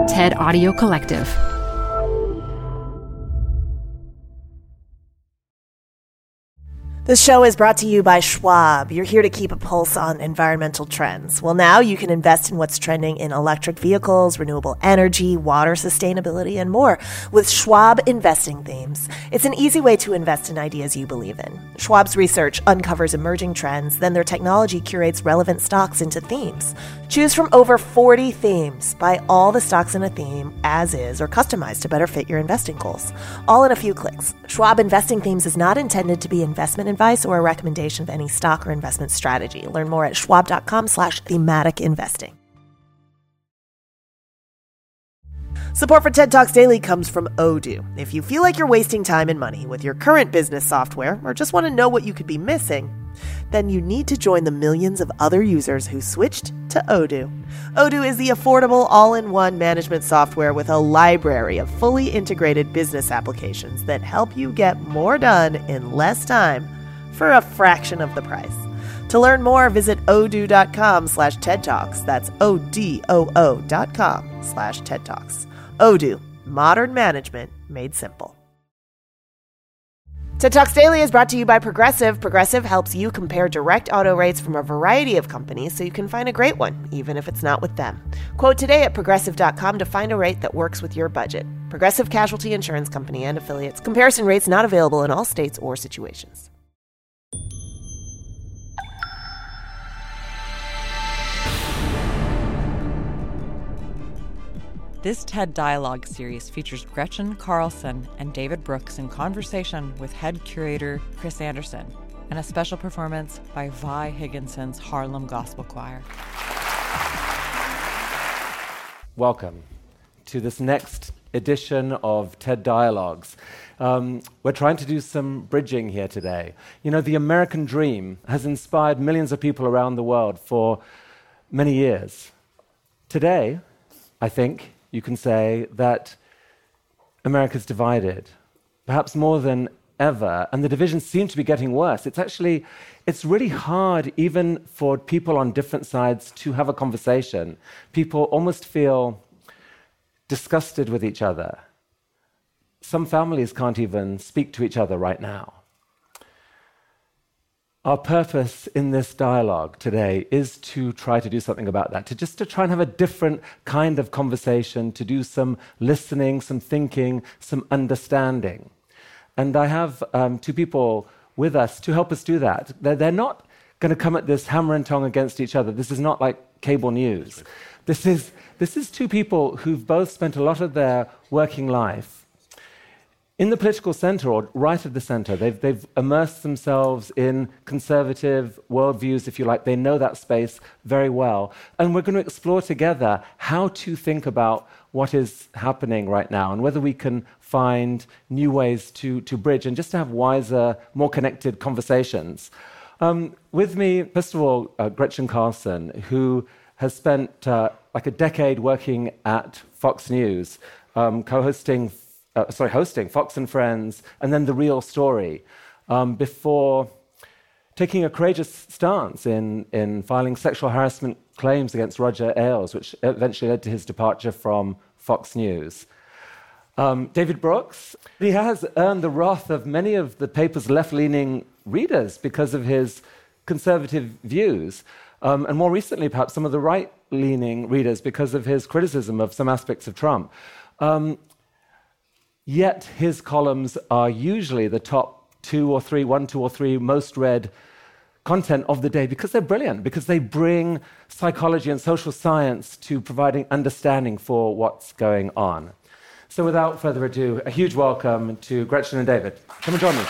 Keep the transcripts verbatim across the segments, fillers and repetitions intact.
TED Audio Collective. This show is brought to you by Schwab. You're here to keep a pulse on environmental trends. Well, now you can invest in what's trending in electric vehicles, renewable energy, water sustainability, and more with Schwab Investing Themes. It's an easy way to invest in ideas you believe in. Schwab's research uncovers emerging trends, then their technology curates relevant stocks into themes. Choose from over forty themes. Buy all the stocks in a theme as is or customized to better fit your investing goals. All in a few clicks. Schwab Investing Themes is not intended to be investment advice or a recommendation of any stock or investment strategy. Learn more at schwab.com slash thematic investing. Support for TED Talks Daily comes from Odoo. If you feel like you're wasting time and money with your current business software or just want to know what you could be missing, then you need to join the millions of other users who switched to Odoo. Odoo is the affordable all-in-one management software with a library of fully integrated business applications that help you get more done in less time for a fraction of the price. To learn more, visit odoo.com slash TED Talks. That's O-D-O-O dot com slash TED Talks. Odoo, modern management made simple. TED Talks Daily is brought to you by Progressive. Progressive helps you compare direct auto rates from a variety of companies so you can find a great one, even if it's not with them. Quote today at progressive dot com to find a rate that works with your budget. Progressive Casualty Insurance Company and affiliates. Comparison rates not available in all states or situations. This TED Dialogue series features Gretchen Carlson and David Brooks in conversation with head curator Chris Anderson and a special performance by Vi Higginson's Harlem Gospel Choir. Welcome to this next edition of TED Dialogues. Um, we're trying to do some bridging here today. You know, the American dream has inspired millions of people around the world for many years. Today, I think, you can say that America's divided, perhaps more than ever, and the divisions seem to be getting worse. It's actually, it's really hard even for people on different sides to have a conversation. People almost feel disgusted with each other. Some families can't even speak to each other right now. Our purpose in this dialogue today is to try to do something about that, to just to try and have a different kind of conversation, to do some listening, some thinking, some understanding. And I have um, two people with us to help us do that. They're, they're not going to come at this hammer and tong against each other. This is not like cable news. This is, this is two people who've both spent a lot of their working life in the political center, or right of the center. They've, they've immersed themselves in conservative worldviews, if you like. They know that space very well. And we're going to explore together how to think about what is happening right now and whether we can find new ways to, to bridge and just to have wiser, more connected conversations. Um, with me, first of all, uh, Gretchen Carlson, who has spent uh, like a decade working at Fox News, um, co-hosting Uh, sorry, hosting Fox and Friends, and then The Real Story, um, before taking a courageous stance in, in filing sexual harassment claims against Roger Ailes, which eventually led to his departure from Fox News. Um, David Brooks, he has earned the wrath of many of the paper's left-leaning readers because of his conservative views, um, and more recently, perhaps, some of the right-leaning readers because of his criticism of some aspects of Trump. Um, Yet his columns are usually the top two or three, one, two or three most read content of the day because they're brilliant, because they bring psychology and social science to providing understanding for what's going on. So without further ado, a huge welcome to Gretchen and David. Come and join me.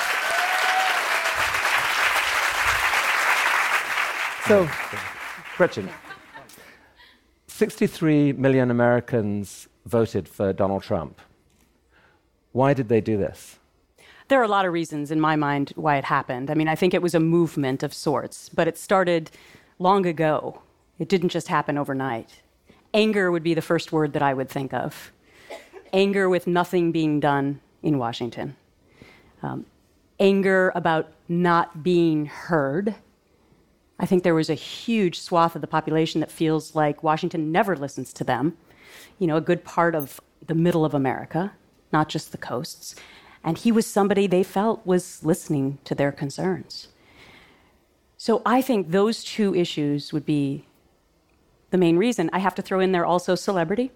So, Gretchen, sixty-three million Americans voted for Donald Trump. Why did they do this? There are a lot of reasons in my mind why it happened. I mean, I think it was a movement of sorts, but it started long ago. It didn't just happen overnight. Anger would be the first word that I would think of. Anger with nothing being done in Washington. Um, anger about not being heard. I think there was a huge swath of the population that feels like Washington never listens to them. you know, a good part of the middle of America, not just the coasts. And he was somebody they felt was listening to their concerns. So I think those two issues would be the main reason. I have to throw in there also celebrity.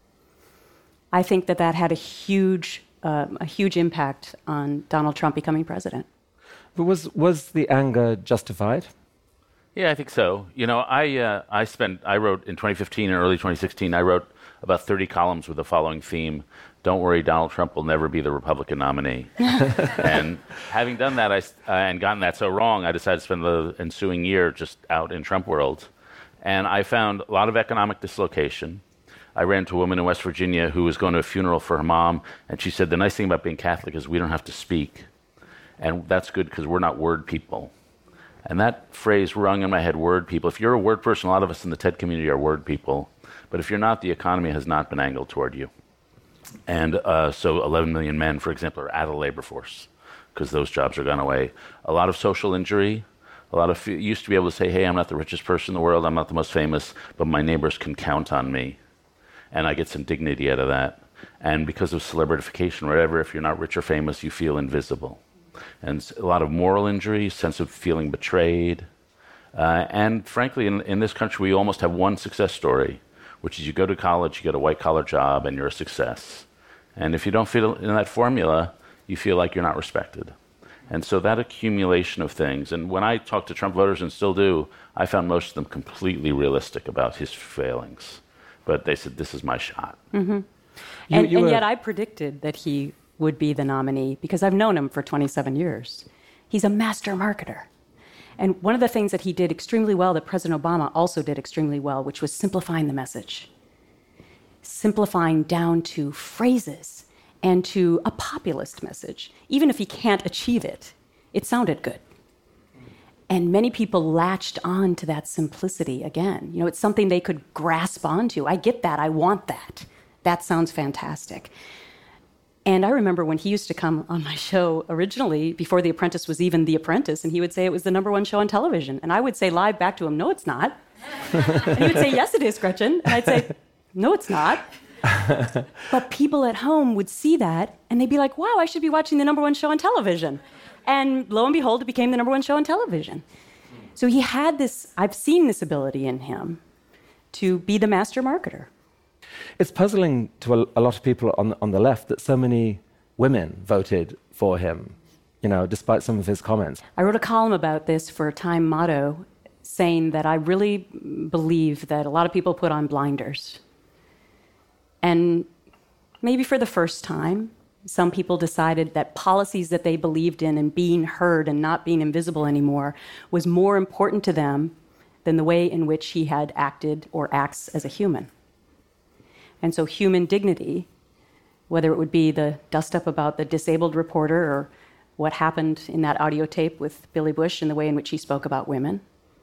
I think that that had a huge, um, a huge impact on Donald Trump becoming president. But was was the anger justified? Yeah, I think so. You know, I uh, I spent I wrote in twenty fifteen and early twenty sixteen. I wrote about thirty columns with the following theme: "Don't worry, Donald Trump will never be the Republican nominee." And having done that, I uh, and gotten that so wrong, I decided to spend the ensuing year just out in Trump world, and I found a lot of economic dislocation. I ran into a woman in West Virginia who was going to a funeral for her mom, and she said, "The nice thing about being Catholic is we don't have to speak, and that's good because we're not word people." And that phrase rung in my head, word people. If you're a word person, a lot of us in the TED community are word people. But if you're not, the economy has not been angled toward you. And uh, so eleven million men, for example, are out of the labor force because those jobs are gone away. A lot of social injury. A lot of you used to be able to say, hey, I'm not the richest person in the world, I'm not the most famous, but my neighbors can count on me. And I get some dignity out of that. And because of celebritification, whatever, if you're not rich or famous, you feel invisible. And a lot of moral injury, sense of feeling betrayed. Uh, and frankly, in, in this country, we almost have one success story, which is you go to college, you get a white-collar job, and you're a success. And if you don't fit in that formula, you feel like you're not respected. And so that accumulation of things, and when I talk to Trump voters, and still do, I found most of them completely realistic about his failings. But they said, this is my shot. Mm-hmm. You, and you and were... yet I predicted that he would be the nominee because I've known him for twenty-seven years. He's a master marketer. And one of the things that he did extremely well that President Obama also did extremely well, which was simplifying the message. Simplifying down to phrases and to a populist message. Even if he can't achieve it, it sounded good. And many people latched on to that simplicity again. You know, it's something they could grasp onto. I get that. I want that. That sounds fantastic. And I remember when he used to come on my show originally, before The Apprentice was even The Apprentice, and he would say it was the number one show on television. And I would say live back to him, no, it's not. And he would say, yes, it is, Gretchen. And I'd say, no, it's not. But people at home would see that, and they'd be like, wow, I should be watching the number one show on television. And lo and behold, it became the number one show on television. So he had this, I've seen this ability in him to be the master marketer. It's puzzling to a, a lot of people on the, on the left that so many women voted for him, you know, despite some of his comments. I wrote a column about this for Time Motto, saying that I really believe that a lot of people put on blinders. And maybe for the first time, some people decided that policies that they believed in and being heard and not being invisible anymore was more important to them than the way in which he had acted or acts as a human. And so human dignity, whether it would be the dust-up about the disabled reporter or what happened in that audio tape with Billy Bush and the way in which he spoke about women,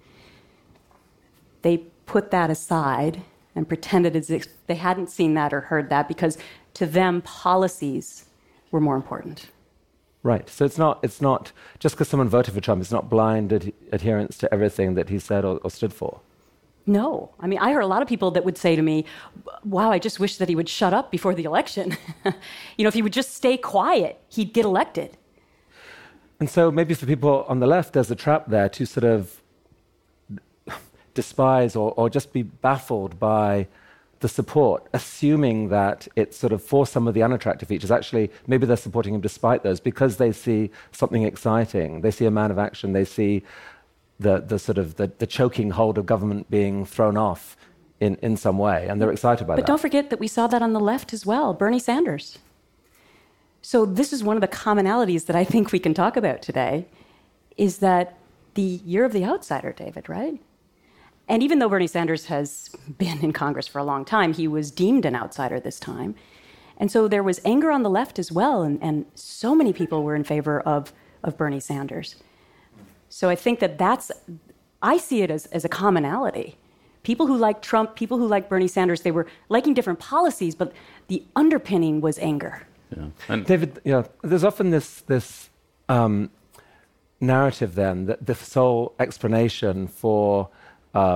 they put that aside and pretended as if they hadn't seen that or heard that because to them, policies were more important. Right. So it's not, it's not just because someone voted for Trump, it's not blind ad- adherence to everything that he said or, or stood for. No. I mean, I heard a lot of people that would say to me, wow, I just wish that he would shut up before the election. You know, if he would just stay quiet, he'd get elected. And so maybe for people on the left, there's a trap there to sort of despise or, or just be baffled by the support, assuming that it's sort of for some of the unattractive features. Actually, maybe they're supporting him despite those because they see something exciting. They see a man of action. They see the, the sort of the, the choking hold of government being thrown off in, in some way, and they're excited by but that. But don't forget that we saw that on the left as well, Bernie Sanders. So this is one of the commonalities that I think we can talk about today, is that the year of the outsider, David, right? And even though Bernie Sanders has been in Congress for a long time, he was deemed an outsider this time. And so there was anger on the left as well, and, and so many people were in favor of, of Bernie Sanders. So I think that that's, I see it as, as a commonality. People who like Trump, people who like Bernie Sanders, they were liking different policies, but the underpinning was anger. Yeah. And David, yeah, there's often this, this um, narrative then that the sole explanation for Um,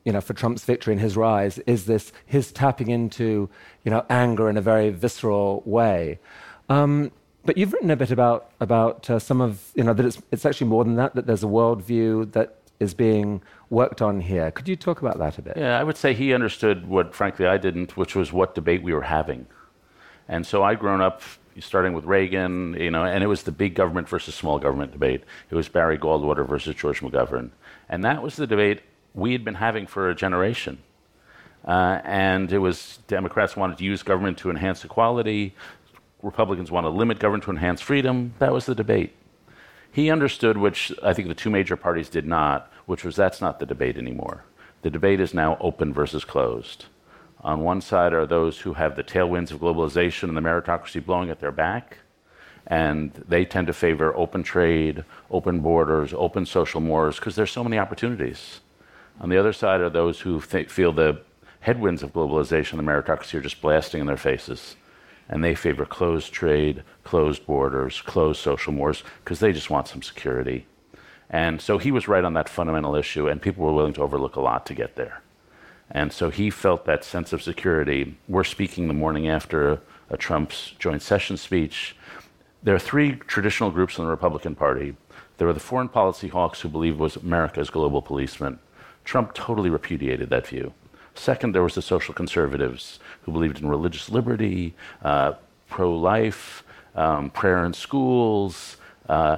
you know, for Trump's victory and his rise is this his tapping into, you know, anger in a very visceral way. Um, but you've written a bit about about uh, some of, you know, that it's it's actually more than that. That there's a worldview that is being worked on here. Could you talk about that a bit? Yeah, I would say he understood what, frankly, I didn't, which was what debate we were having. And so I'd grown up starting with Reagan, you know, and it was the big government versus small government debate. It was Barry Goldwater versus George McGovern. And that was the debate we had been having for a generation. Uh, and it was Democrats wanted to use government to enhance equality. Republicans wanted to limit government to enhance freedom. That was the debate. He understood, which I think the two major parties did not, which was that's not the debate anymore. The debate is now open versus closed. On one side are those who have the tailwinds of globalization and the meritocracy blowing at their back, and they tend to favor open trade, open borders, open social mores, because there's so many opportunities. On the other side are those who th- feel the headwinds of globalization and the meritocracy are just blasting in their faces, and they favor closed trade, closed borders, closed social mores, because they just want some security. And so he was right on that fundamental issue, and people were willing to overlook a lot to get there. And so he felt that sense of security. We're speaking the morning after a Trump's joint session speech. There are three traditional groups in the Republican Party. There were the foreign policy hawks who believed was America's global policeman. Trump totally repudiated that view. Second, there was the social conservatives who believed in religious liberty, uh, pro-life, um, prayer in schools. Uh,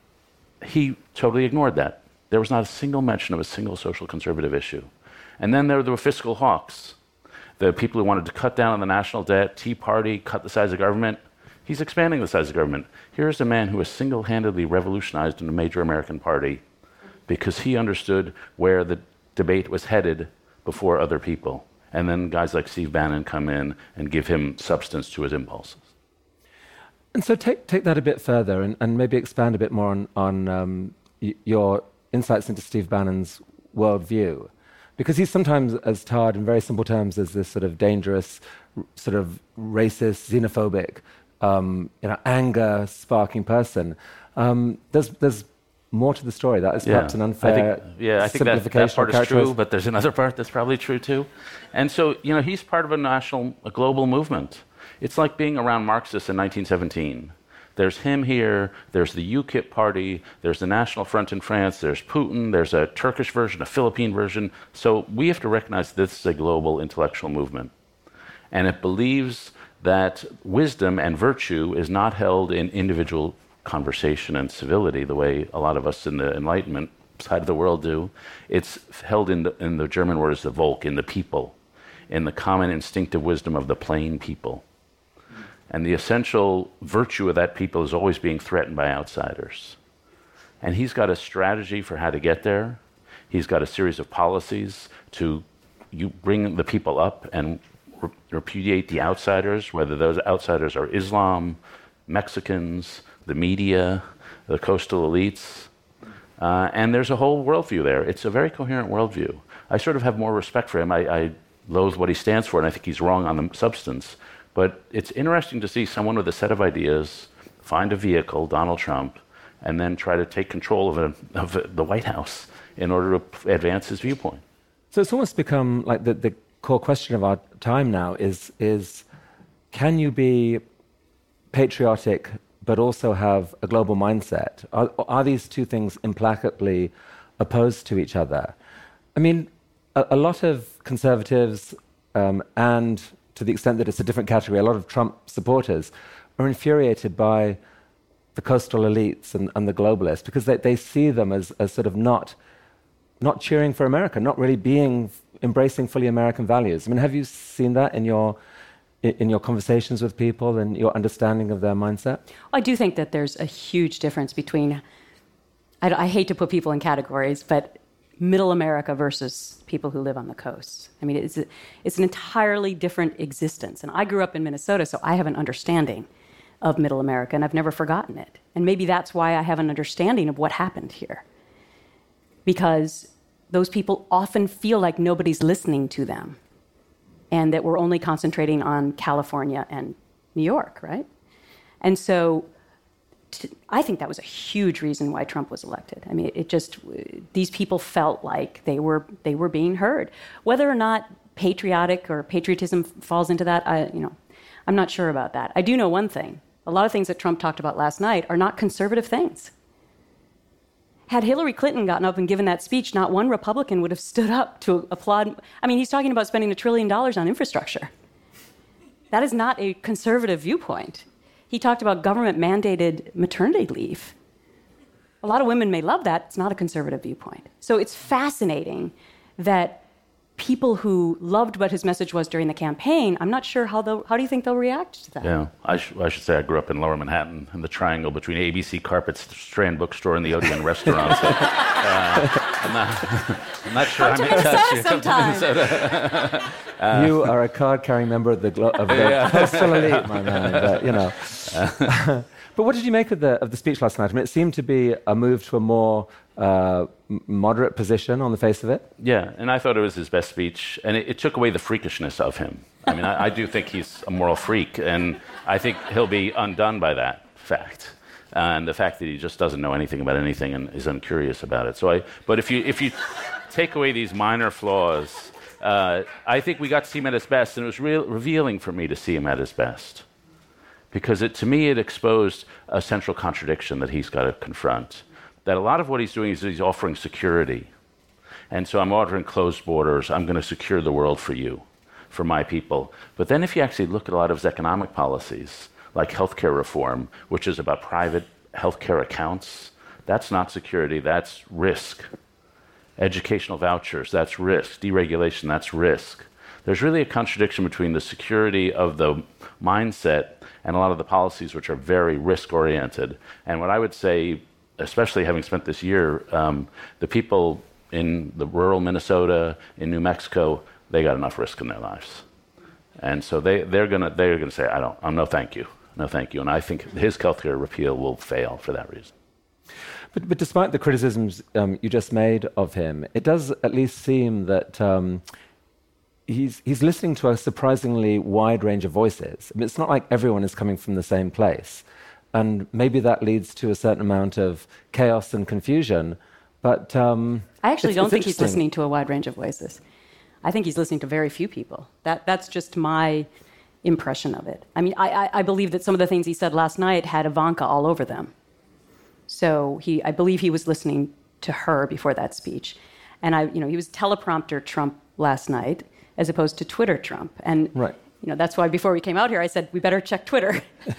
he totally ignored that. There was not a single mention of a single social conservative issue. And then there were the fiscal hawks, the people who wanted to cut down on the national debt, Tea Party, cut the size of government. He's expanding the size of government. Here's a man who has single-handedly revolutionized a major American party because he understood where the debate was headed before other people. And then guys like Steve Bannon come in and give him substance to his impulses. And so take take that a bit further and, and maybe expand a bit more on, on um, y- your insights into Steve Bannon's worldview. Because he's sometimes as tarred in very simple terms as this sort of dangerous, r- sort of racist, xenophobic, um, you know, anger-sparking person. Um, there's there's more to the story. That is Yeah. perhaps an unfair I think, yeah, I think that, simplification. that part is true, but there's another part that's probably true too. And so, you know, he's part of a national, a global movement. It's like being around Marxists in nineteen seventeen. There's him here, there's the UKIP party, there's the National Front in France, there's Putin, there's a Turkish version, a Philippine version. So we have to recognize this is a global intellectual movement. And it believes that wisdom and virtue is not held in individual conversation and civility the way a lot of us in the Enlightenment side of the world do. It's held in the, in the German word is the Volk, in the people, in the common instinctive wisdom of the plain people. And the essential virtue of that people is always being threatened by outsiders. And he's got a strategy for how to get there. He's got a series of policies to you bring the people up and re- repudiate the outsiders, whether those outsiders are Islam, Mexicans, the media, the coastal elites. Uh, and there's a whole worldview there. It's a very coherent worldview. I sort of have more respect for him. I, I loathe what he stands for, and I think he's wrong on the substance. But it's interesting to see someone with a set of ideas find a vehicle, Donald Trump, and then try to take control of, a, of a, the White House in order to advance his viewpoint. So it's almost become like the, the core question of our time now is, is can you be patriotic but also have a global mindset? Are, are these two things implacably opposed to each other? I mean, a, a lot of conservatives um, and to the extent that it's a different category, a lot of Trump supporters are infuriated by the coastal elites and, and the globalists because they, they see them as, as sort of not, not cheering for America, not really being, embracing fully American values. I mean, have you seen that in your, in your conversations with people and your understanding of their mindset? I do think that there's a huge difference between, I, I hate to put people in categories, but middle America versus people who live on the coast. I mean, it's, a, it's an entirely different existence. And I grew up in Minnesota, so I have an understanding of middle America, and I've never forgotten it. And maybe that's why I have an understanding of what happened here. Because those people often feel like nobody's listening to them, and that we're only concentrating on California and New York, right? And so to, I think that was a huge reason why Trump was elected. I mean, it, it just, these people felt like they were they were being heard. Whether or not patriotic or patriotism falls into that, I, you know, I'm not sure about that. I do know one thing. A lot of things that Trump talked about last night are not conservative things. Had Hillary Clinton gotten up and given that speech, not one Republican would have stood up to applaud. I mean, he's talking about spending a trillion dollars on infrastructure. That is not a conservative viewpoint. He talked about government-mandated maternity leave. A lot of women may love that. It's not a conservative viewpoint. So it's fascinating that people who loved what his message was during the campaign, I'm not sure how they'll, how do you think they'll react to that? Yeah, I, sh- I should say I grew up in Lower Manhattan, in the triangle between A B C Carpet, Strand Bookstore, and the Odeon Restaurant. So, uh, I'm, not, I'm not sure Come I'm to in touch. Minnesota sometime. Uh, you are a card-carrying member of the, glo- of the Yeah. postal elite, my man. But, you know. But what did you make of the of the speech last night? I mean, it seemed to be a move to a more uh, m- moderate position on the face of it. Yeah, and I thought it was his best speech, and it, it took away the freakishness of him. I mean, I, I do think he's a moral freak, and I think he'll be undone by that fact, and the fact that he just doesn't know anything about anything and is uncurious about it. So, I, but if you if you take away these minor flaws, uh, I think we got to see him at his best, and it was real, revealing for me to see him at his best, because it, to me it exposed a central contradiction that he's got to confront. That a lot of what he's doing is he's offering security. And so I'm ordering closed borders. I'm going to secure the world for you, for my people. But then if you actually look at a lot of his economic policies, like healthcare reform, which is about private healthcare accounts, that's not security, that's risk. Educational vouchers, that's risk. Deregulation, that's risk. There's really a contradiction between the security of the mindset and a lot of the policies which are very risk-oriented. And what I would say, especially having spent this year, um, the people in the rural Minnesota, in New Mexico, they got enough risk in their lives. And so they, they're going to they're gonna say, I don't, I'm no thank you, no thank you. And I think his healthcare repeal will fail for that reason. But, but despite the criticisms um, you just made of him, it does at least seem that um, he's, he's listening to a surprisingly wide range of voices. I mean, it's not like everyone is coming from the same place. And maybe that leads to a certain amount of chaos and confusion. But um, I actually it's, don't it's think he's listening to a wide range of voices. I think he's listening to very few people. That, that's just my impression of it. I mean, I, I, I believe that some of the things he said last night had Ivanka all over them. So he, I believe he was listening to her before that speech. And I, you know, he was teleprompter Trump last night as opposed to Twitter Trump. And right. You know, that's why before we came out here, I said, we better check Twitter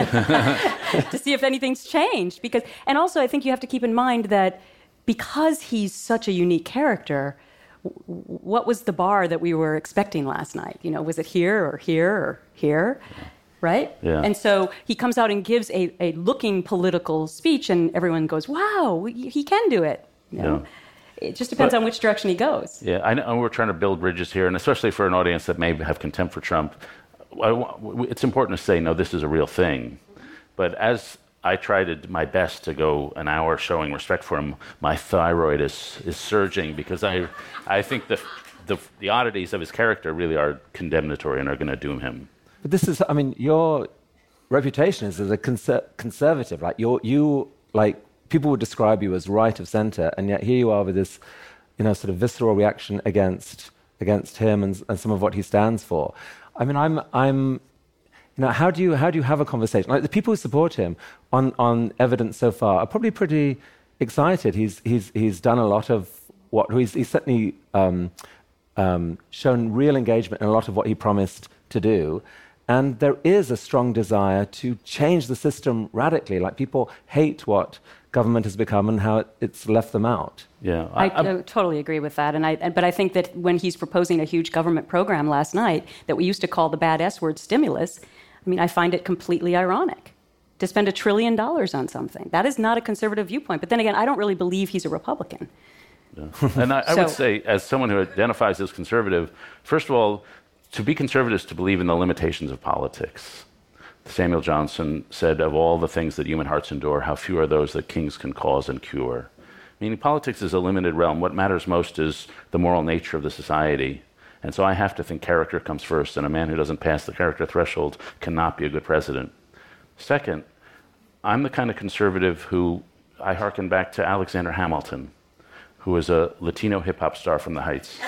to see if anything's changed. Because, and also, I think you have to keep in mind that because he's such a unique character, w- what was the bar that we were expecting last night? You know, was it here or here or here? Right? Yeah. And so he comes out and gives a, a looking political speech, and everyone goes, wow, he can do it. You know? Yeah. It just depends but, on which direction he goes. Yeah, I know we're trying to build bridges here, and especially for an audience that may have contempt for Trump, I, it's important to say, no, this is a real thing. But as I tried my best to go an hour showing respect for him, my thyroid is, is surging because I, I think the, the, the oddities of his character really are condemnatory and are going to doom him. But this is, I mean, your reputation is as a conser- conservative. Like, you're, you, like, people would describe you as right of center, and yet here you are with this, you know, sort of visceral reaction against against him and, and some of what he stands for. I mean, I'm, I'm, you know, how do you how do you have a conversation? Like, the people who support him on, on evidence so far are probably pretty excited. He's he's he's done a lot of what he's, he's certainly um, um, shown real engagement in a lot of what he promised to do. And there is a strong desire to change the system radically. Like, people hate what government has become and how it, it's left them out. Yeah, I, I, I totally agree with that. And I, but I think that when he's proposing a huge government program last night that we used to call the bad S word stimulus, I mean, I find it completely ironic to spend a trillion dollars on something. That is not a conservative viewpoint. But then again, I don't really believe he's a Republican. Yeah. And I, I so, would say, as someone who identifies as conservative, first of all, to be conservative is to believe in the limitations of politics. Samuel Johnson said, of all the things that human hearts endure, how few are those that kings can cause and cure. Meaning, politics is a limited realm. What matters most is the moral nature of the society. And so I have to think character comes first, and a man who doesn't pass the character threshold cannot be a good president. Second, I'm the kind of conservative who, I hearken back to Alexander Hamilton, who was a Latino hip-hop star from the Heights.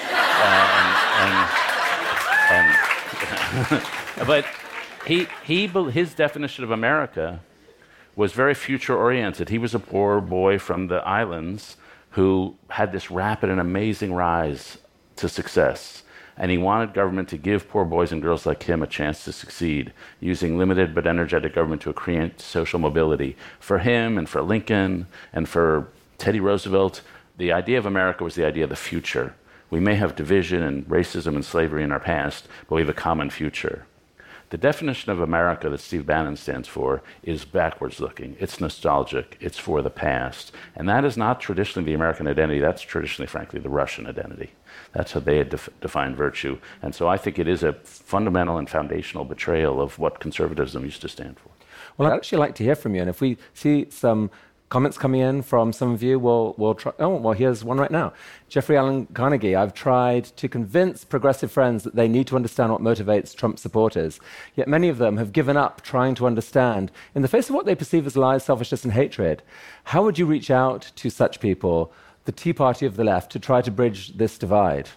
uh, and, and, and but he, he, his definition of America was very future-oriented. He was a poor boy from the islands who had this rapid and amazing rise to success. And he wanted government to give poor boys and girls like him a chance to succeed, using limited but energetic government to create social mobility. For him and for Lincoln and for Teddy Roosevelt, the idea of America was the idea of the future. We may have division and racism and slavery in our past, but we have a common future. The definition of America that Steve Bannon stands for is backwards looking. It's nostalgic. It's for the past. And that is not traditionally the American identity. That's traditionally, frankly, the Russian identity. That's how they had def- defined virtue. And so I think it is a fundamental and foundational betrayal of what conservatism used to stand for. Well, I'd actually like to hear from you. And if we see some comments coming in from some of you, we'll, we'll try. Oh, well, here's one right now. Jeffrey Allen Carnegie, I've tried to convince progressive friends that they need to understand what motivates Trump supporters. Yet many of them have given up trying to understand in the face of what they perceive as lies, selfishness, and hatred. How would you reach out to such people, the Tea Party of the left, to try to bridge this divide?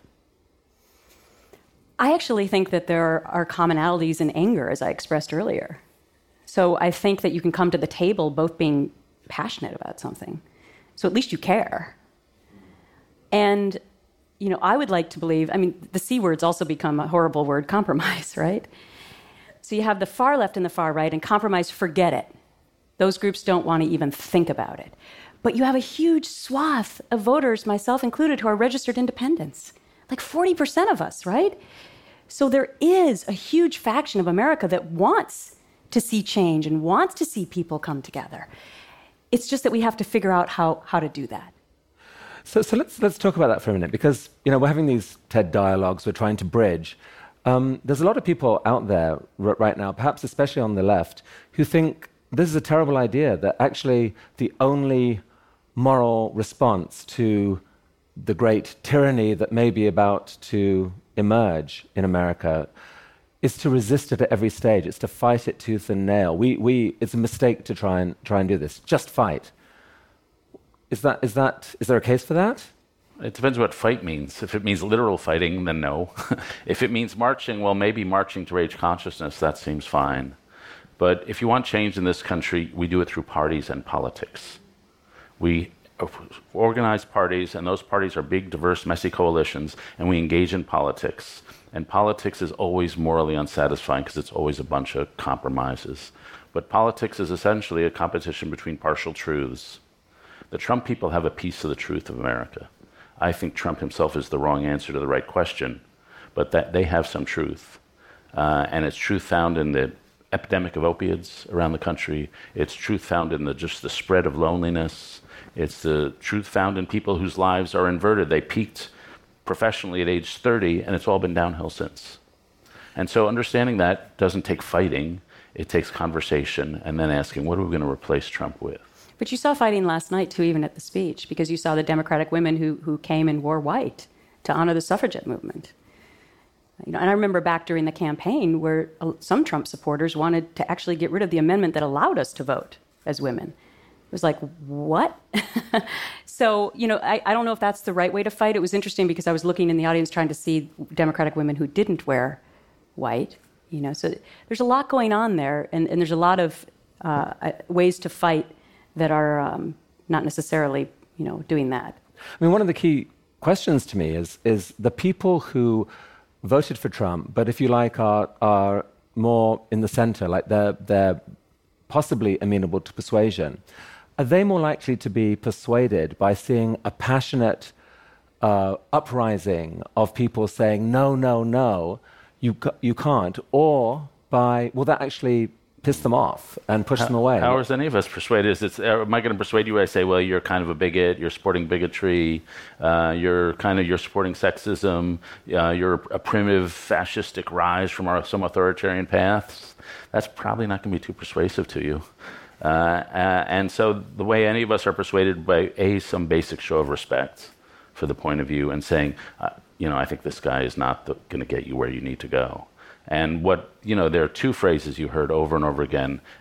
I actually think that there are commonalities in anger, as I expressed earlier. So I think that you can come to the table both being passionate about something. So at least you care. And, you know, I would like to believe, I mean, the C word's also become a horrible word, compromise, right? So you have the far left and the far right, and compromise, forget it. Those groups don't want to even think about it. But you have a huge swath of voters, myself included, who are registered independents. Like forty percent of us, right? So there is a huge faction of America that wants to see change and wants to see people come together. It's just that we have to figure out how, how to do that. So, so let's let's talk about that for a minute, because you know we're having these TED dialogues, we're trying to bridge. Um, there's a lot of people out there r- right now, perhaps especially on the left, who think this is a terrible idea, that actually the only moral response to the great tyranny that may be about to emerge in America is to resist it at every stage. It's to fight it tooth and nail. We, we, it's a mistake to try and try and do this. Just fight. Is that, is that, is there a case for that? It depends what fight means. If it means literal fighting, then no. If it means marching, well, maybe marching to raise consciousness, that seems fine. But if you want change in this country, we do it through parties and politics. We organize parties, and those parties are big, diverse, messy coalitions, and we engage in politics. And politics is always morally unsatisfying because it's always a bunch of compromises. But politics is essentially a competition between partial truths. The Trump people have a piece of the truth of America. I think Trump himself is the wrong answer to the right question, but that they have some truth. Uh, and it's truth found in the epidemic of opiates around the country. It's truth found in the, just the spread of loneliness. It's the truth found in people whose lives are inverted. They peaked professionally at age thirty, and it's all been downhill since. And so understanding that doesn't take fighting. It takes conversation and then asking, what are we going to replace Trump with? But you saw fighting last night, too, even at the speech, because you saw the Democratic women who, who came and wore white to honor the suffragette movement. You know, and I remember back during the campaign where some Trump supporters wanted to actually get rid of the amendment that allowed us to vote as women. It was like, what? So, you know, I, I don't know if that's the right way to fight. It was interesting because I was looking in the audience trying to see Democratic women who didn't wear white. You know, so there's a lot going on there, and, and there's a lot of uh, ways to fight that are um, not necessarily, you know, doing that. I mean, one of the key questions to me is is the people who voted for Trump, but if you like, are are more in the center, like they're they're possibly amenable to persuasion. Are they more likely to be persuaded by seeing a passionate uh, uprising of people saying no, no, no, you ca- you can't, or by will that actually piss them off and push how, them away? How is any of us persuaded? Is it's, am I going to persuade you when I say, well, you're kind of a bigot, you're supporting bigotry, uh, you're kind of you're supporting sexism, uh, you're a primitive fascistic rise from our, some authoritarian paths? That's probably not going to be too persuasive to you. Uh, uh, and so the way any of us are persuaded by, A, some basic show of respect for the point of view and saying, uh, you know, I think this guy is not going to get you where you need to go. And what, you know, there are two phrases you heard over and over again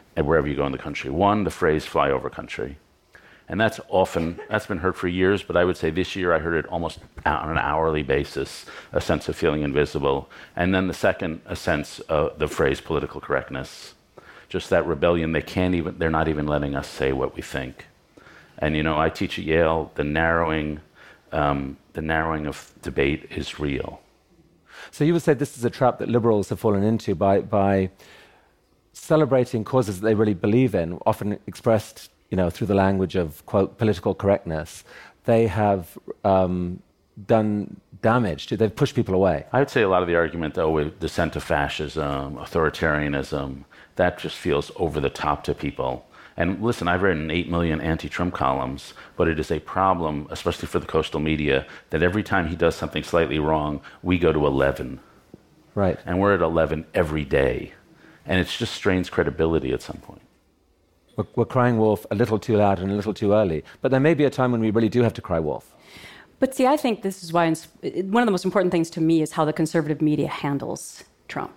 and wherever you go in the country. One, the phrase fly over country. And that's often, that's been heard for years, but I would say this year I heard it almost on an hourly basis, a sense of feeling invisible. And then the second, a sense of the phrase political correctness. Just that rebellion, they can't even, they're not even letting us say what we think. And you know, I teach at Yale, the narrowing, um, the narrowing of debate is real. So you would say this is a trap that liberals have fallen into by, by celebrating causes that they really believe in, often expressed, you know, through the language of, quote, political correctness. They have um, done damage to, they've pushed people away. I would say a lot of the argument, though, with descent to fascism, authoritarianism, that just feels over the top to people. And listen, I've written eight million anti-Trump columns, but it is a problem, especially for the coastal media, that every time he does something slightly wrong, we go to eleven. Right. And we're at eleven every day. And it just strains credibility at some point. We're, we're crying wolf a little too loud and a little too early. But there may be a time when we really do have to cry wolf. But see, I think this is why one of the most important things to me is how the conservative media handles Trump.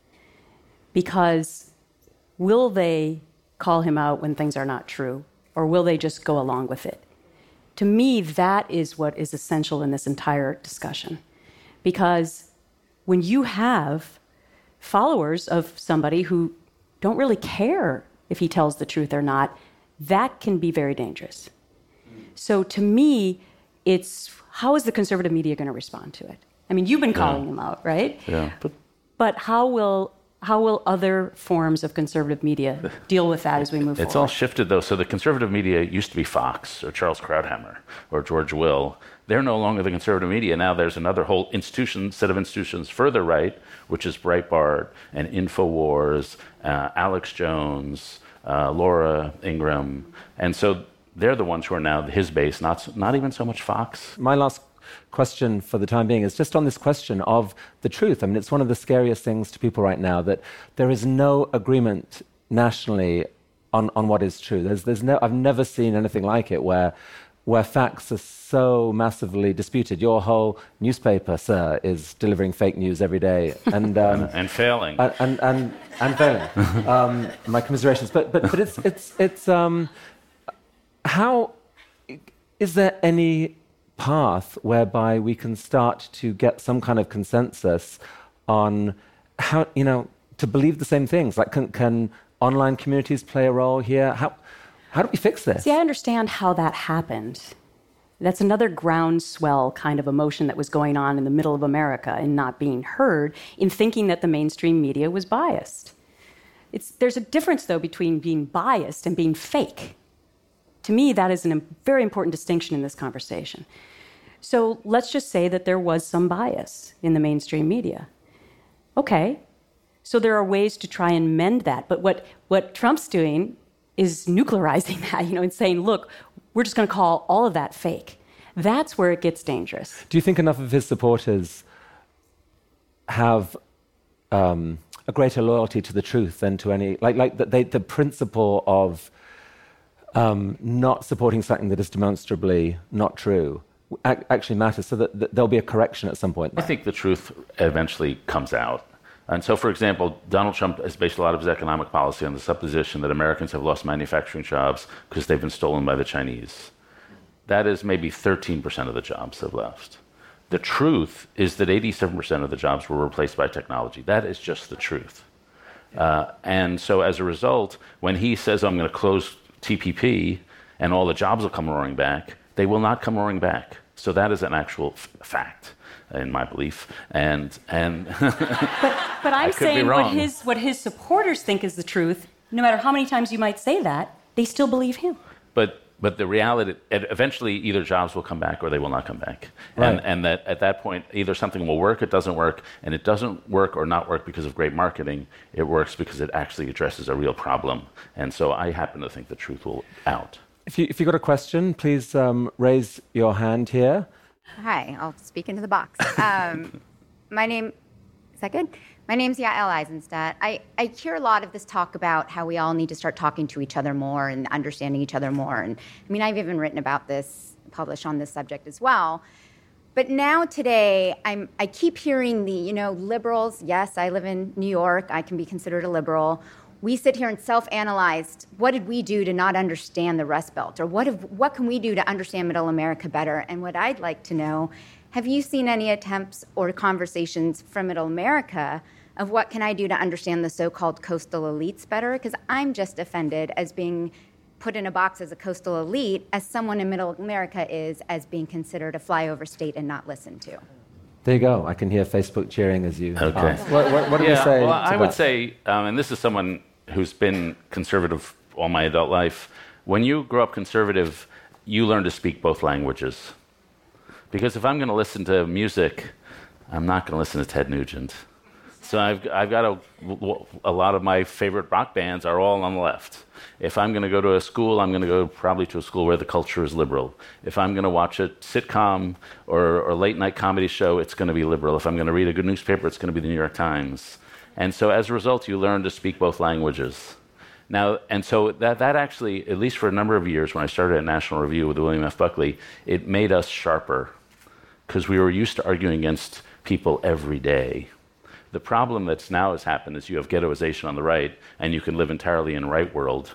Because will they call him out when things are not true, or will they just go along with it? To me, that is what is essential in this entire discussion. Because when you have followers of somebody who don't really care if he tells the truth or not, that can be very dangerous. So to me, it's how is the conservative media going to respond to it? I mean, you've been calling yeah. him out, right? Yeah. But, but how will how will other forms of conservative media deal with that as we move it's forward? It's all shifted, though. So the conservative media used to be Fox or Charles Krauthammer or George Will. They're no longer the conservative media. Now there's another whole institution, set of institutions further right, which is Breitbart and InfoWars, uh, Alex Jones, uh, Laura Ingraham. And so they're the ones who are now his base, not, not even so much Fox. My last question for the time being is just on this question of the truth. I mean, it's one of the scariest things to people right now that there is no agreement nationally on, on what is true. There's, there's no, I've never seen anything like it where where facts are so massively disputed. Your whole newspaper, sir, is delivering fake news every day. And um, and failing. And, and, and, and failing. um, my commiserations. But, but, but it's, it's, it's um, how, is there any path whereby we can start to get some kind of consensus on how, you know, to believe the same things? Like, can, can online communities play a role here? How, how do we fix this? See, I understand how that happened. That's another groundswell kind of emotion that was going on in the middle of America and not being heard in thinking that the mainstream media was biased. It's, there's a difference, though, between being biased and being fake. To me, that is a very important distinction in this conversation. So let's just say that there was some bias in the mainstream media. Okay, so there are ways to try and mend that. But what, what Trump's doing is nuclearizing that, you know, and saying, look, we're just going to call all of that fake. That's where it gets dangerous. Do you think enough of his supporters have um, a greater loyalty to the truth than to any, like, like the, they, the principle of um, not supporting something that is demonstrably not true ac- actually matters, so that, that there'll be a correction at some point? I think the truth eventually comes out. And so, for example, Donald Trump has based a lot of his economic policy on the supposition that Americans have lost manufacturing jobs because they've been stolen by the Chinese. That is maybe thirteen percent of the jobs have left. The truth is that eighty-seven percent of the jobs were replaced by technology. That is just the truth. Uh, and so as a result, when he says, I'm going to close T P P and all the jobs will come roaring back, they will not come roaring back. So that is an actual f- fact. In my belief, and and but, but I'm saying what his what his supporters think is the truth. No matter how many times you might say that, they still believe him. But but the reality, eventually, either jobs will come back or they will not come back, right. and and that at that point, either something will work, it doesn't work, and it doesn't work or not work because of great marketing. It works because it actually addresses a real problem. And so I happen to think the truth will out. If you if you got a question, please um, raise your hand here. Hi, I'll speak into the box. Um, my name, is that good? My name's Yael Eisenstadt. I, I hear a lot of this talk about how we all need to start talking to each other more and understanding each other more. And I mean, I've even written about this, published on this subject as well. But now today, I'm, I keep hearing the, you know, liberals, yes, I live in New York, I can be considered a liberal. we sit here and self-analyze, what did we do to not understand the Rust Belt? Or what, have, what can we do to understand Middle America better? And what I'd like to know, have you seen any attempts or conversations from Middle America of what can I do to understand the so-called coastal elites better? Because I'm just offended as being put in a box as a coastal elite as someone in Middle America is as being considered a flyover state and not listened to. There you go. I can hear Facebook cheering as you okay. ask. What, what, what do yeah, we say? Well, I to would that? say, um, and this is someone who's been conservative all my adult life, when you grow up conservative, you learn to speak both languages. Because if I'm going to listen to music, I'm not going to listen to Ted Nugent. So I've, I've got a, a lot of my favorite rock bands are all on the left. If I'm going to go to a school, I'm going to go probably to a school where the culture is liberal. If I'm going to watch a sitcom or, or a late-night comedy show, it's going to be liberal. If I'm going to read a good newspaper, it's going to be the New York Times. And so as a result, you learn to speak both languages. Now, and so that, that actually, at least for a number of years, when I started at National Review with William F. Buckley, it made us sharper because we were used to arguing against people every day. The problem that's now has happened is you have ghettoization on the right, and you can live entirely in right world.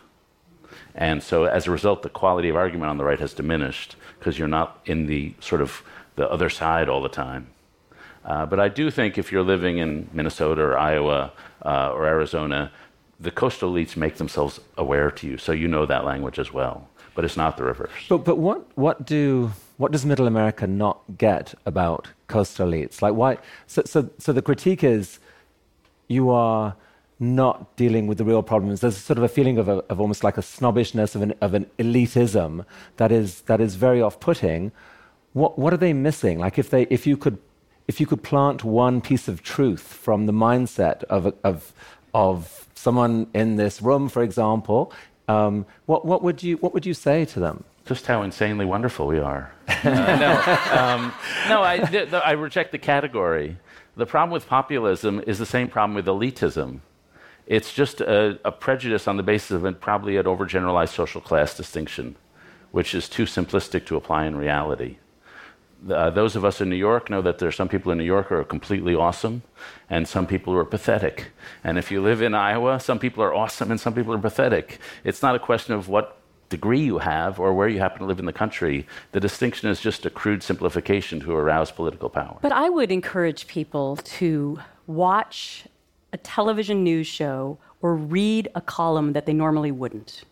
And so as a result, the quality of argument on the right has diminished because you're not in the sort of the other side all the time. Uh, but I do think if you're living in Minnesota or Iowa uh, or Arizona, the coastal elites make themselves aware to you, so you know that language as well. But it's not the reverse. But but what what do what does Middle America not get about coastal elites? Like why? So so so the critique is you are not dealing with the real problems. There's sort of a feeling of a, of almost like a snobbishness of an of an elitism that is that is very off-putting. What what are they missing? Like if they if you could if you could plant one piece of truth from the mindset of of of someone in this room, for example. Um, what, what would you what would you say to them? Just how insanely wonderful we are. uh, no, um, no I, th- th- I reject the category. The problem with populism is the same problem with elitism. It's just a, a prejudice on the basis of a, probably an overgeneralized social class distinction, which is too simplistic to apply in reality. Uh, those of us in New York know that there are some people in New York who are completely awesome and some people who are pathetic. And if you live in Iowa, some people are awesome and some people are pathetic. It's not a question of what degree you have or where you happen to live in the country. The distinction is just a crude simplification to arouse political power. But I would encourage people to watch a television news show or read a column that they normally wouldn't.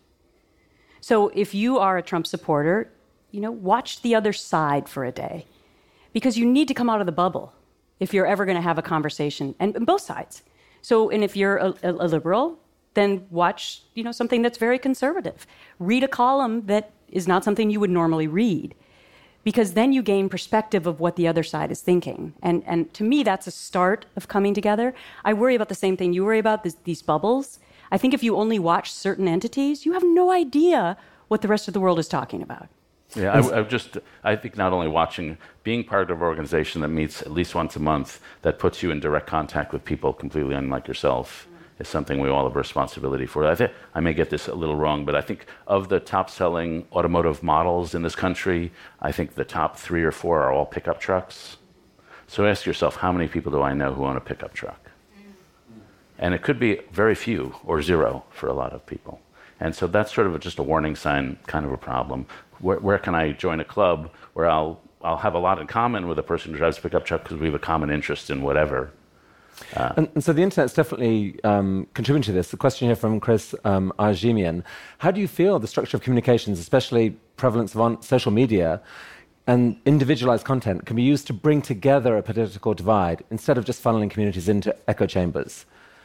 So if you are a Trump supporter, you know, watch the other side for a day, because you need to come out of the bubble if you're ever going to have a conversation, and, and both sides. So, and if you're a, a, a liberal, then watch, you know, something that's very conservative. Read a column that is not something you would normally read, because then you gain perspective of what the other side is thinking. And and to me, that's a start of coming together. I worry about the same thing you worry about, this, these bubbles. I think if you only watch certain entities, you have no idea what the rest of the world is talking about. Yeah, I, I just, I think not only watching, being part of an organization that meets at least once a month, that puts you in direct contact with people completely unlike yourself, is something we all have a responsibility for. I think I may get this a little wrong, but I think of the top-selling automotive models in this country, I think the top three or four are all pickup trucks. So ask yourself, how many people do I know who own a pickup truck? And it could be very few or zero for a lot of people. And so that's sort of a, just a warning sign kind of a problem. Where, where can I join a club where I'll I'll have a lot in common with a person who drives a pickup truck because we have a common interest in whatever. Uh, and, and so the internet's definitely um, contributing to this. The question here from Chris um, Arjemian. How do you feel the structure of communications, especially prevalence of on social media and individualized content, can be used to bring together a political divide instead of just funneling communities into echo chambers?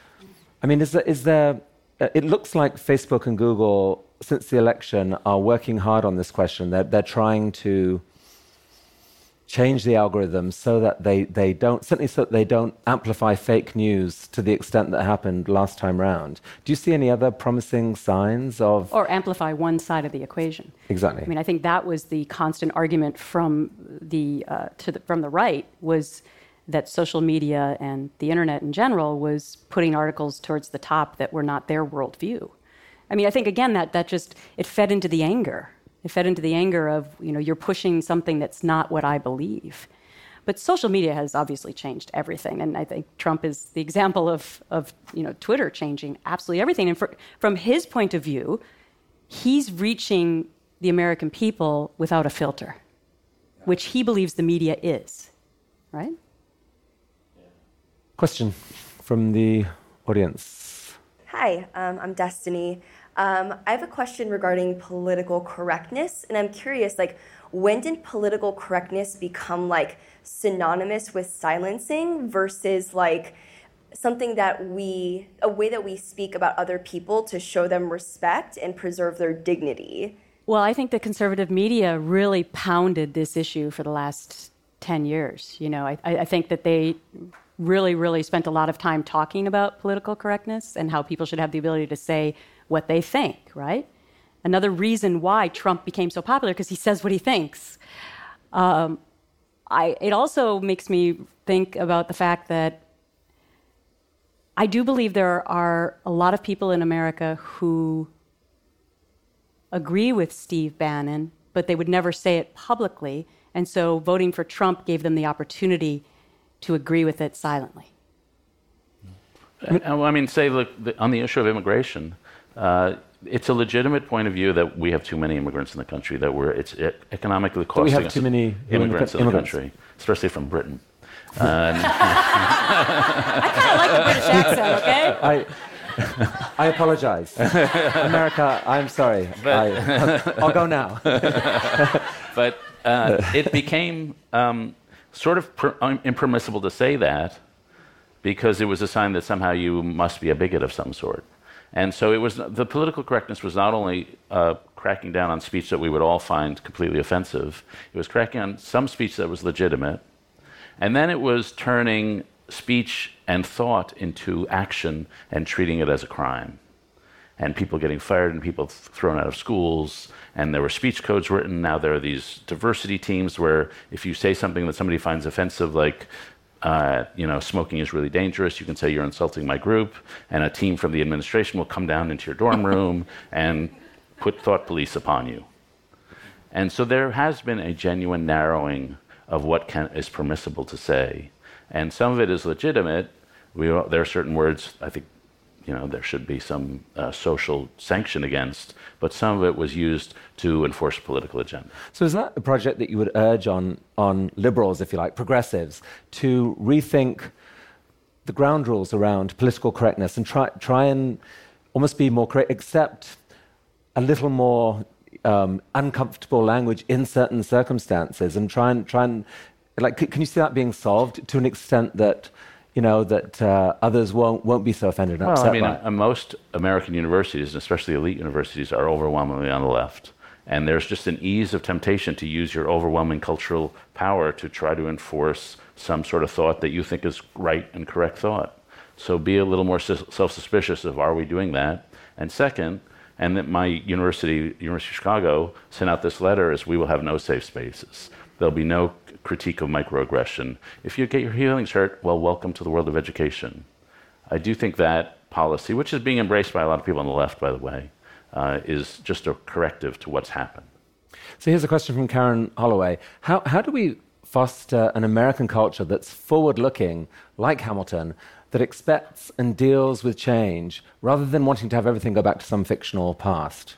I mean, is there, is there uh, it looks like Facebook and Google, since the election, are working hard on this question. They're, they're trying to change the algorithms so that they, they don't, certainly so that they don't amplify fake news to the extent that happened last time round. Do you see any other promising signs of... Or amplify one side of the equation. Exactly. I mean, I think that was the constant argument from the, uh, to the, from the right, was that social media and the internet in general was putting articles towards the top that were not their worldview. I mean, I think, again, that, that just, it fed into the anger. It fed into the anger of, you know, you're pushing something that's not what I believe. But social media has obviously changed everything, and I think Trump is the example of, of you know, Twitter changing absolutely everything. And for, from his point of view, he's reaching the American people without a filter, which he believes the media is, right? Question from the audience. Hi, um, I'm Destiny. Um, I have a question regarding political correctness, and I'm curious, like, when did political correctness become like synonymous with silencing versus like something that we, a way that we speak about other people to show them respect and preserve their dignity? Well, I think the conservative media really pounded this issue for the last ten years. You know, I, I think that they really, really spent a lot of time talking about political correctness and how people should have the ability to say what they think, right? Another reason why Trump became so popular, because he says what he thinks. Um, I, it also makes me think about the fact that I do believe there are a lot of people in America who agree with Steve Bannon, but they would never say it publicly. And so voting for Trump gave them the opportunity to agree with it silently. I mean, say, look, on the issue of immigration, uh, it's a legitimate point of view that we have too many immigrants in the country, that we're, it's economically costing us. We have too many immigrants in immigrants. the country, especially from Britain. Uh, I kind of like the British accent, okay? I, I apologize. America, I'm sorry. But, I, I'll go now. But uh, it became um, sort of per, um, impermissible to say that because it was a sign that somehow you must be a bigot of some sort. And so it was, the political correctness was not only uh, cracking down on speech that we would all find completely offensive, it was cracking on some speech that was legitimate, and then it was turning speech and thought into action and treating it as a crime. And people getting fired and people th- thrown out of schools, and there were speech codes written. Now there are these diversity teams where if you say something that somebody finds offensive, like Uh, you know, smoking is really dangerous, you can say you're insulting my group, and a team from the administration will come down into your dorm room and put thought police upon you. And so there has been a genuine narrowing of what can, is permissible to say. And some of it is legitimate. We, there are certain words, I think, you know, there should be some uh, social sanction against, but some of it was used to enforce a political agenda. So is that a project that you would urge on, on liberals, if you like, progressives, to rethink the ground rules around political correctness and try, try and almost be more correct, accept a little more um, uncomfortable language in certain circumstances, and try and, try and like, can you see that being solved to an extent that you know, that uh, others won't won't be so offended and well, upset I mean, by it? Uh, most American universities, and especially elite universities, are overwhelmingly on the left. And there's just an ease of temptation to use your overwhelming cultural power to try to enforce some sort of thought that you think is right and correct thought. So be a little more self-suspicious of, are we doing that? And second, and that my university, University of Chicago, sent out this letter, is we will have no safe spaces. There'll be no critique of microaggression. If you get your feelings hurt, well, welcome to the world of education. I do think that policy, which is being embraced by a lot of people on the left, by the way, uh, is just a corrective to what's happened. So here's a question from Karen Holloway. How, how do we foster an American culture that's forward-looking, like Hamilton, that expects and deals with change, rather than wanting to have everything go back to some fictional past?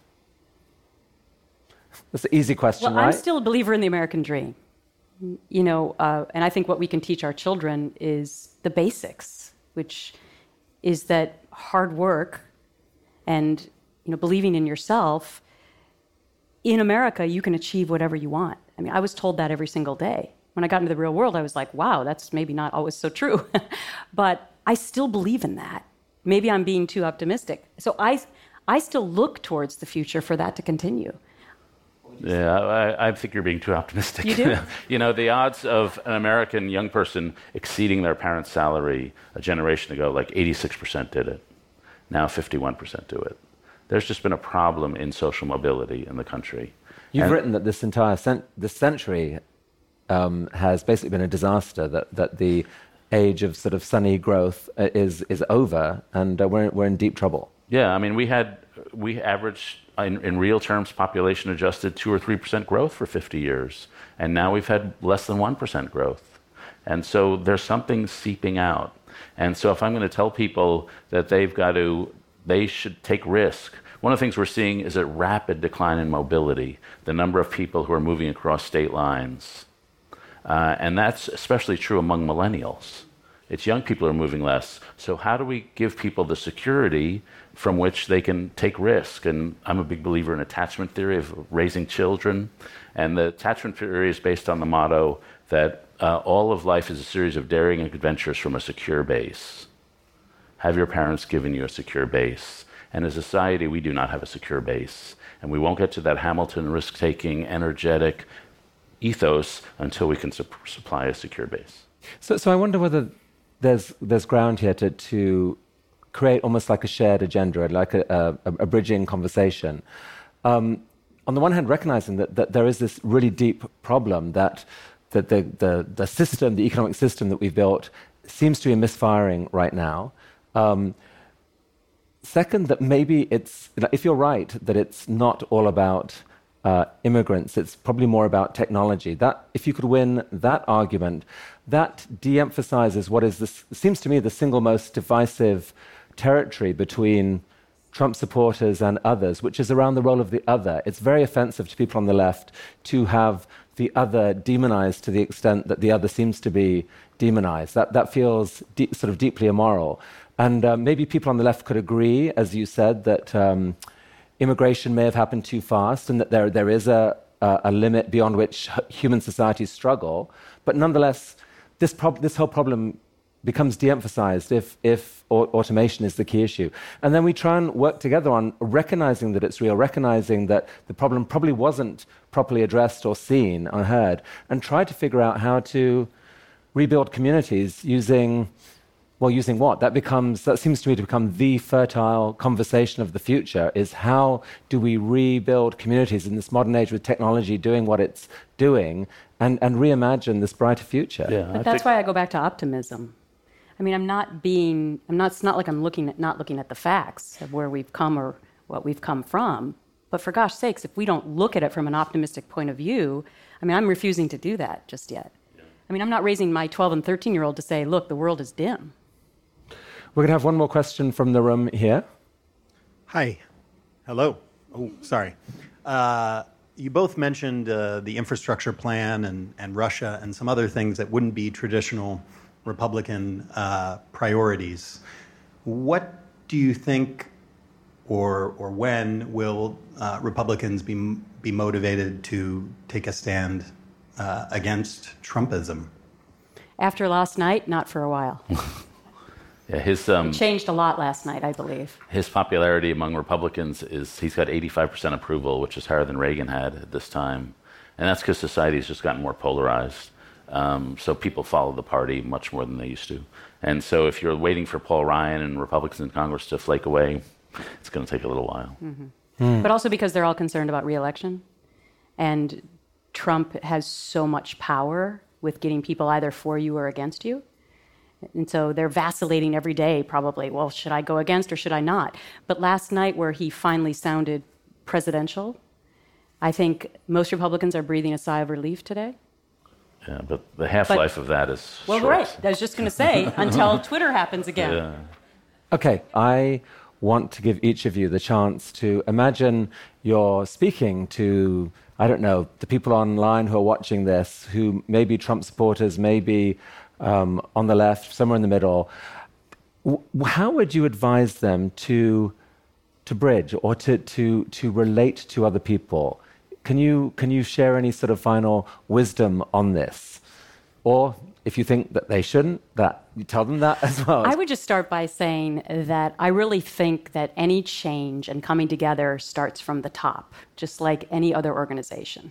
That's an easy question, well, right? I'm still a believer in the American dream. You know, uh, and I think what we can teach our children is the basics, which is that hard work and, you know, believing in yourself. In America, you can achieve whatever you want. I mean, I was told that every single day. When I got into the real world, I was like, wow, that's maybe not always so true. But I still believe in that. Maybe I'm being too optimistic. So I, I still look towards the future for that to continue. Yeah, I, I think you're being too optimistic. You do? You know, the odds of an American young person exceeding their parents' salary a generation ago, like eighty-six percent did it. Now fifty-one percent do it. There's just been a problem in social mobility in the country. You've and written that this entire cent- this century um, has basically been a disaster, that, that the age of sort of sunny growth uh, is, is over, and uh, we're, we're in deep trouble. Yeah, I mean, we had, we averaged, in, in real terms, population adjusted two or three percent growth for fifty years, and now we've had less than one percent growth. And so there's something seeping out. And so if I'm going to tell people that they've got to, they should take risk. One of the things we're seeing is a rapid decline in mobility, the number of people who are moving across state lines. Uh, and that's especially true among millennials. It's young people who are moving less. So how do we give people the security from which they can take risk? And I'm a big believer in attachment theory of raising children. And the attachment theory is based on the motto that uh, all of life is a series of daring adventures from a secure base. Have your parents given you a secure base? And as a society, we do not have a secure base. And we won't get to that Hamilton risk-taking, energetic ethos until we can su- supply a secure base. So, so I wonder whether there's there's ground here to, to create almost like a shared agenda, like a, a, a bridging conversation. Um, on the one hand, recognizing that, that there is this really deep problem that, that the, the, the system, the economic system that we've built seems to be misfiring right now. Um, second, that maybe it's, if you're right, that it's not all about uh, immigrants, it's probably more about technology. That, if you could win that argument, that de-emphasizes what is, this, seems to me, the single most divisive territory between Trump supporters and others, which is around the role of the other. It's very offensive to people on the left to have the other demonized to the extent that the other seems to be demonized. That, that feels de- sort of deeply immoral. And uh, maybe people on the left could agree, as you said, that um, immigration may have happened too fast and that there, there is a, a, a limit beyond which human societies struggle. But nonetheless, this, prob- this whole problem becomes de-emphasized if, if au- automation is the key issue. And then we try and work together on recognizing that it's real, recognizing that the problem probably wasn't properly addressed or seen or heard, and try to figure out how to rebuild communities using, well, using what? That becomes, that seems to me to become the fertile conversation of the future, is how do we rebuild communities in this modern age with technology doing what it's doing and, and reimagine this brighter future? Yeah, but I that's think... why I go back to optimism. I mean, I'm not being, I'm not, it's not like I'm looking at, not looking at the facts of where we've come or what we've come from. But for gosh sakes, if we don't look at it from an optimistic point of view, I mean, I'm refusing to do that just yet. Yeah. I mean, I'm not raising my twelve and thirteen-year-old to say, look, the world is dim. We're going to have one more question from the room here. Hi. Hello. Oh, sorry. Uh, you both mentioned uh, the infrastructure plan and, and Russia and some other things that wouldn't be traditional Republican uh, priorities. What do you think, or or when will uh, Republicans be be motivated to take a stand uh, against Trumpism? After last night, not for a while. Yeah, his um, it changed a lot last night, I believe. His popularity among Republicans is he's got eighty-five percent approval, which is higher than Reagan had at this time, and that's because society has just gotten more polarized. Um, so people follow the party much more than they used to. And so if you're waiting for Paul Ryan and Republicans in Congress to flake away, it's going to take a little while. Mm-hmm. Mm. But also because they're all concerned about re-election. And Trump has so much power with getting people either for you or against you. And so they're vacillating every day, probably, well, should I go against or should I not? But last night, where he finally sounded presidential, I think most Republicans are breathing a sigh of relief today. Yeah, but the half-life but, of that is well, short. Right. I was just going to say, until Twitter happens again. Yeah. Okay, I want to give each of you the chance to imagine you're speaking to, I don't know, the people online who are watching this, who may be Trump supporters, maybe um, on the left, somewhere in the middle. W- how would you advise them to to bridge or to, to, to relate to other people? Can you can you share any sort of final wisdom on this? Or if you think that they shouldn't, that you tell them that as well. I would just start by saying that I really think that any change and coming together starts from the top, just like any other organization.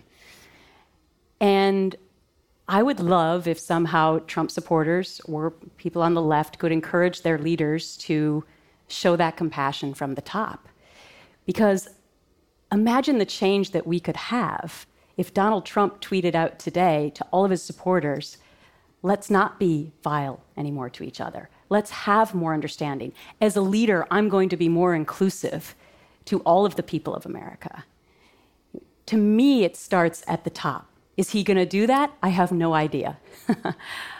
And I would love if somehow Trump supporters or people on the left could encourage their leaders to show that compassion from the top. Because imagine the change that we could have if Donald Trump tweeted out today to all of his supporters, let's not be vile anymore to each other. Let's have more understanding. As a leader, I'm going to be more inclusive to all of the people of America. To me, it starts at the top. Is he going to do that? I have no idea.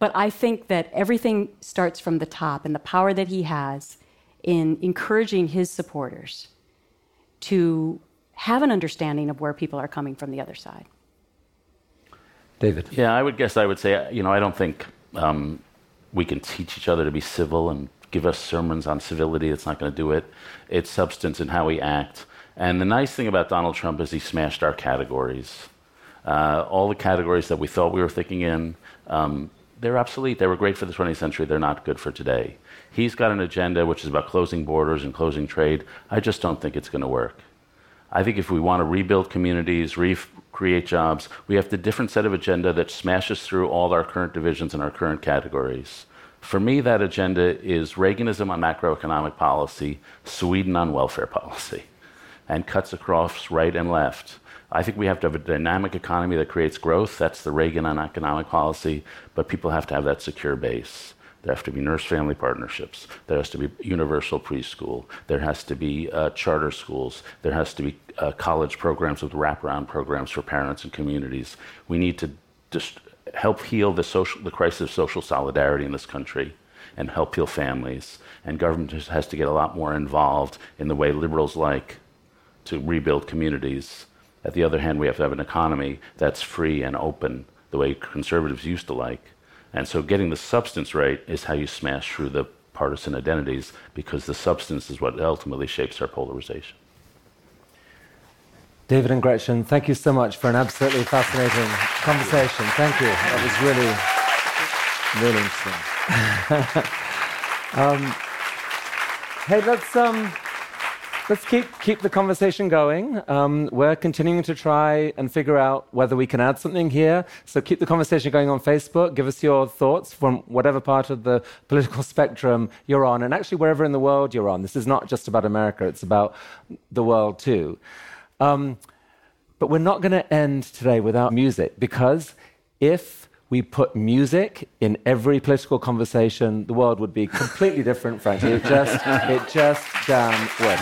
But I think that everything starts from the top, and the power that he has in encouraging his supporters to have an understanding of where people are coming from the other side. David? Yeah, I would guess I would say, you know, I don't think um, we can teach each other to be civil and give us sermons on civility. It's not going to do it. It's substance in how we act. And the nice thing about Donald Trump is he smashed our categories. Uh, all the categories that we thought we were thinking in, um, they're obsolete. They were great for the twentieth century. They're not good for today. He's got an agenda which is about closing borders and closing trade. I just don't think it's going to work. I think if we want to rebuild communities, recreate jobs, we have the different set of agenda that smashes through all our current divisions and our current categories. For me, that agenda is Reaganism on macroeconomic policy, Sweden on welfare policy, and cuts across right and left. I think we have to have a dynamic economy that creates growth. That's the Reagan on economic policy, but people have to have that secure base. There have to be nurse-family partnerships. There has to be universal preschool. There has to be uh, charter schools. There has to be uh, college programs with wraparound programs for parents and communities. We need to just help heal the, social, the crisis of social solidarity in this country and help heal families. And government just has to get a lot more involved in the way liberals like to rebuild communities. At the other hand, we have to have an economy that's free and open, the way conservatives used to like. And so getting the substance right is how you smash through the partisan identities, because the substance is what ultimately shapes our polarization. David and Gretchen, thank you so much for an absolutely fascinating conversation. Thank you. That was really, really interesting. um, hey, let's... Um, Let's keep keep the conversation going. Um, we're continuing to try and figure out whether we can add something here. So keep the conversation going on Facebook. Give us your thoughts from whatever part of the political spectrum you're on, and actually wherever in the world you're on. This is not just about America, it's about the world too. Um, but we're not going to end today without music, because if we put music in every political conversation, the world would be completely different, frankly. It just, it just damn would.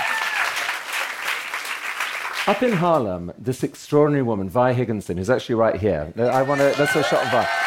Up in Harlem, this extraordinary woman, Vi Higginson, who's actually right here. I want to, let's do a shot of Vi.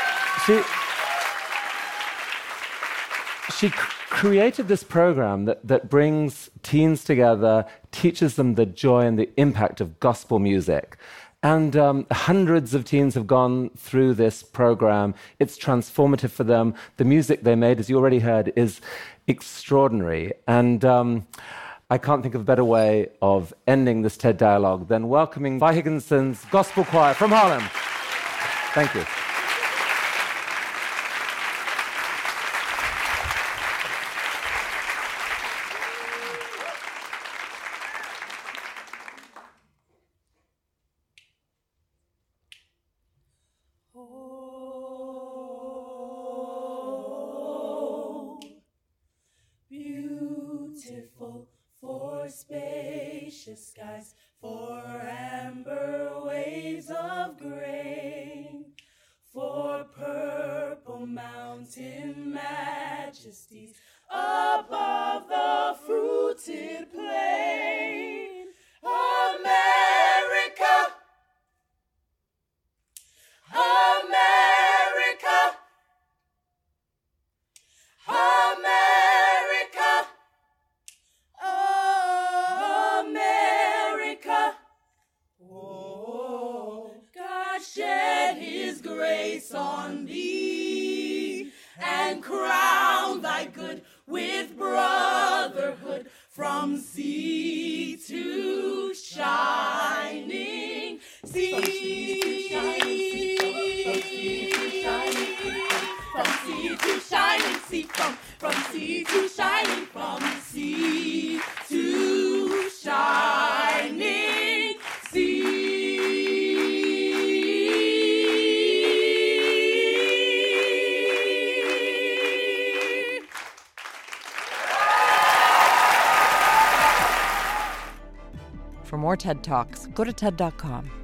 She, she created this program that, that brings teens together, teaches them the joy and the impact of gospel music. And um, hundreds of teens have gone through this program. It's transformative for them. The music they made, as you already heard, is extraordinary. And um, I can't think of a better way of ending this TED Dialogue than welcoming Vi Higginson's Gospel Choir from Harlem. Thank you. Spacious skies, for amber waves of grain, for purple mountain majesties above the fruited plain. America, America, America, America. Oh, God shed his grace on thee and crown thy good with brotherhood from sea to shining sea. From sea to shining sea, from, from sea to shining, from sea to shining sea. For more TED Talks, go to TED dot com.